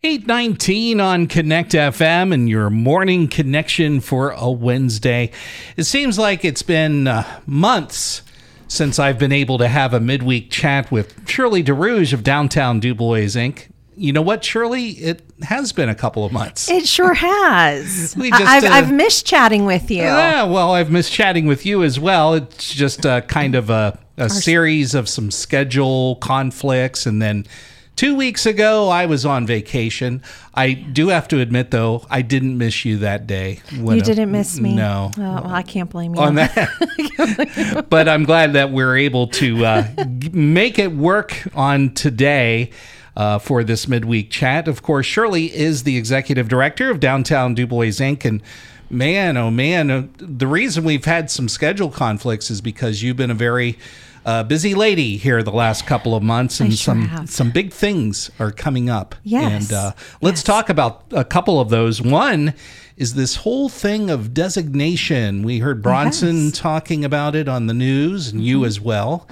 8:19 on Connect FM and your morning connection for a Wednesday. It seems like it's been months since I've been able to have a midweek chat with Shirley DeRouge of Downtown DuBois Inc. You know what, Shirley? It has been a couple of months. It sure has. I've missed chatting with you. Yeah, well, I've missed chatting with you as well. It's just kind of a series of some schedule conflicts, and then 2 weeks ago, I was on vacation. I do have to admit, though, I didn't miss you that day. You didn't miss me? No. Oh, well, I can't blame you. On that. But I'm glad that we're able to make it work on today for this midweek chat. Of course, Shirley is the executive director of Downtown DuBois Inc. And man, oh man, the reason we've had some schedule conflicts is because you've been a very busy lady here the last couple of months, and some big things are coming up. Yes. And let's talk about a couple of those. One is this whole thing of designation. We heard Bronson talking about it on the news, and you as well.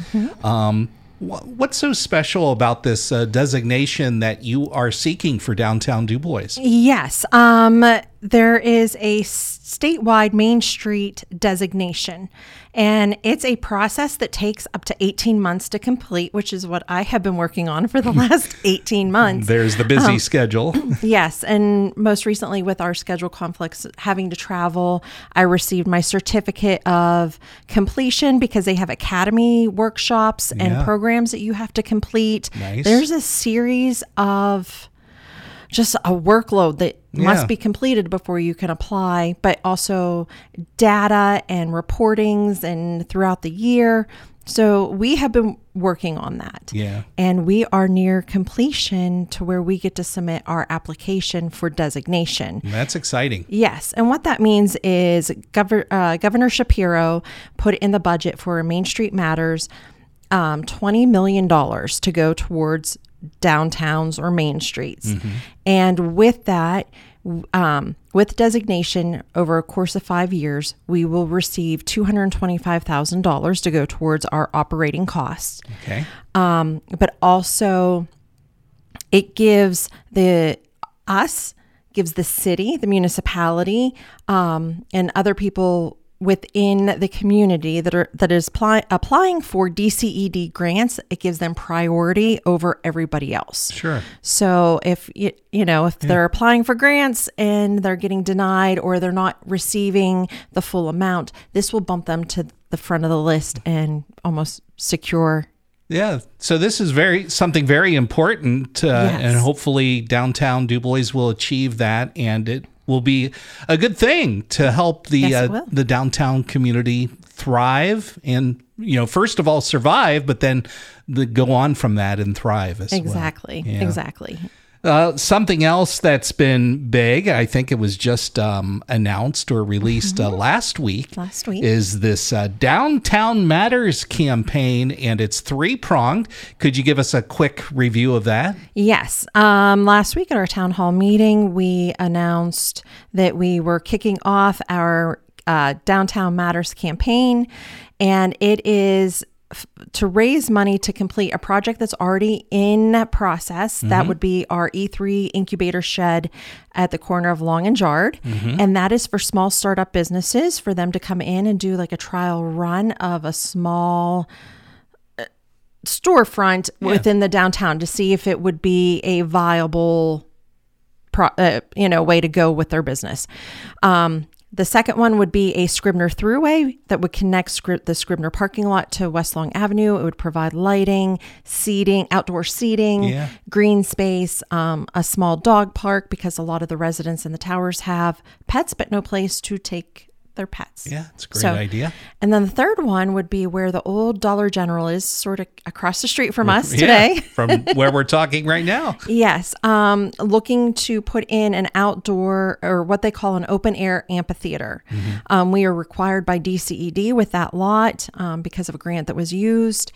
What's so special about this designation that you are seeking for Downtown DuBois? Yes. There is a statewide Main Street designation, and it's a process that takes up to 18 months to complete, which is what I have been working on for the last 18 months. There's the busy schedule. Yes. And most recently with our schedule conflicts, having to travel, I received my certificate of completion because they have academy workshops and programs that you have to complete. Nice. There's a series of just a workload that must be completed before you can apply, but also data and reportings and throughout the year. So we have been working on that. Yeah. And we are near completion to where we get to submit our application for designation. That's exciting. Yes. And what that means is Governor Shapiro put in the budget for Main Street Matters $20 million to go towards downtowns or main streets. And with that, with designation over a course of 5 years, we will receive $225,000 to go towards our operating costs. Okay. But also it gives the city, the municipality, and other people within the community that is applying for DCED grants. It gives them priority over everybody else. Sure. So if they're applying for grants and they're getting denied or they're not receiving the full amount, this will bump them to the front of the list and almost secure. Yeah. So this is something very important, and hopefully Downtown DuBois will achieve that, and it will be a good thing to help the downtown community thrive and, first of all, survive, but then go on from that and thrive as well. Exactly. Something else that's been big, I think it was just announced or released last week, is this Downtown Matters campaign, and it's 3-pronged. Could you give us a quick review of that? Yes. Last week at our town hall meeting, we announced that we were kicking off our Downtown Matters campaign, and it is to raise money to complete a project that's already in process. That would be our E3 incubator shed at the corner of Long and Jard. And that is for small startup businesses, for them to come in and do like a trial run of a small storefront within the downtown to see if it would be a viable way to go with their business. The second one would be a Scribner Thruway that would connect the Scribner parking lot to West Long Avenue. It would provide lighting, seating, outdoor seating, green space, a small dog park, because a lot of the residents in the towers have pets, but no place to take their pets. Yeah, it's a great idea. And then the third one would be where the old Dollar General is, sort of across the street from us today. From where we're talking right now. Yes. Looking to put in an outdoor, or what they call an open air amphitheater. We are required by DCED with that lot because of a grant that was used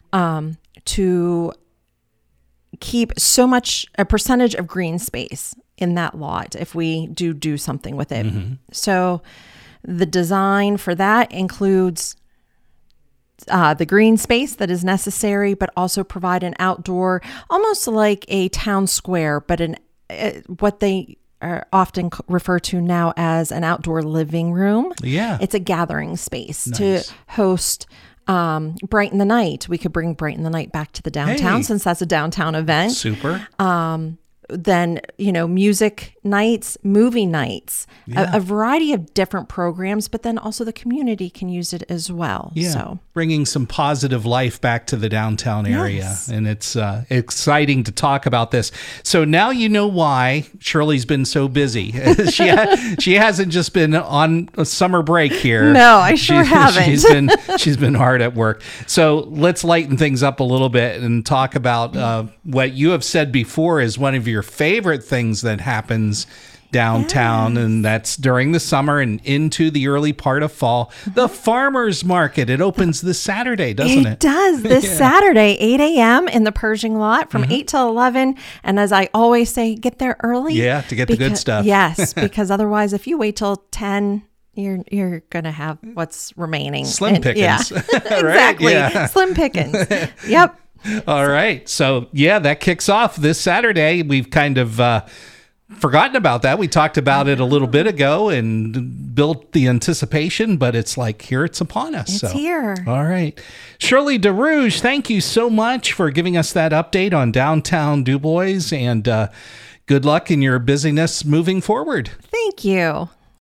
to keep a percentage of green space in that lot if we do something with it. So the design for that includes the green space that is necessary, but also provide an outdoor, almost like a town square, but what they are often refer to now as an outdoor living room. Yeah. It's a gathering space to host Brighten the Night. We could bring Brighten the Night back to the downtown since that's a downtown event. Super. Then, music nights, movie nights, a variety of different programs, but then also the community can use it as well. Yeah. So bringing some positive life back to the downtown area. Yes. And it's exciting to talk about this. So now you know why Shirley's been so busy. She hasn't just been on a summer break here. No, I sure haven't. She's been hard at work. So let's lighten things up a little bit and talk about what you have said before is one of your favorite things that happens downtown, and that's during the summer and into the early part of fall. The farmers market. It opens this Saturday, doesn't it? It does. This Saturday, 8 a.m. in the Pershing lot from 8 till 11. And as I always say, get there early. Yeah, to get the good stuff. Yes, because otherwise, if you wait till 10, you're going to have what's remaining. Slim pickings. Yeah, Right? exactly. Yeah. Slim pickings. Yep. All right. So, that kicks off this Saturday. We've kind of forgotten about that. We talked about it a little bit ago and built the anticipation, but it's like, here it's upon us. It's here. All right. Shirley DeRouge, thank you so much for giving us that update on downtown DuBois, and good luck in your busyness moving forward. Thank you.